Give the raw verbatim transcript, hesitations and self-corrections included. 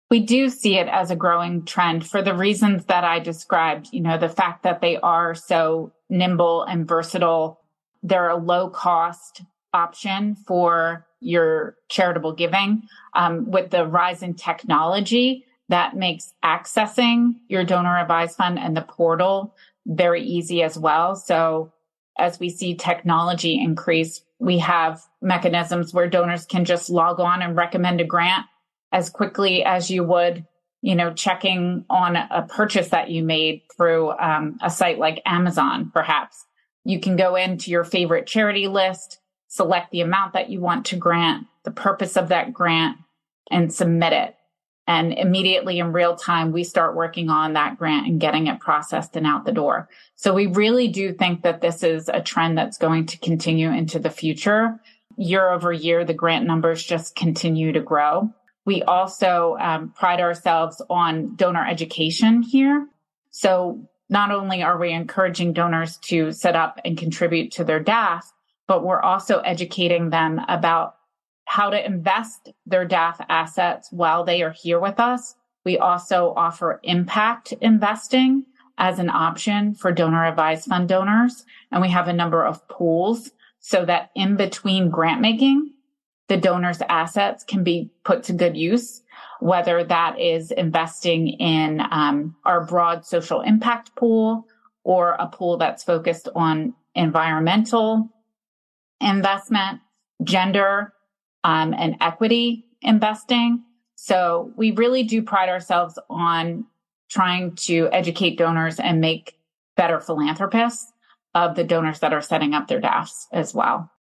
We do see it as a growing trend for the reasons that I described. You know, the fact that they are so nimble and versatile. They're a low cost option for your charitable giving. Um, with the rise in technology, that makes accessing your donor advised fund and the portal very easy as well. So as we see technology increase, we have mechanisms where donors can just log on and recommend a grant as quickly as you would, you know, checking on a purchase that you made through um, a site like Amazon, perhaps. You can go into your favorite charity list, select the amount that you want to grant, the purpose of that grant, and submit it. And immediately in real time, we start working on that grant and getting it processed and out the door. So we really do think that this is a trend that's going to continue into the future. Year over year, the grant numbers just continue to grow. We also um, pride ourselves on donor education here. So not only are we encouraging donors to set up and contribute to their D A F, but we're also educating them about how to invest their D A F assets while they are here with us. We also offer impact investing as an option for donor advised fund donors. And we have a number of pools so that in between grant making, the donor's assets can be put to good use, whether that is investing in um, our broad social impact pool or a pool that's focused on environmental investment, gender, um, and equity investing. So we really do pride ourselves on trying to educate donors and make better philanthropists of the donors that are setting up their D A Fs as well.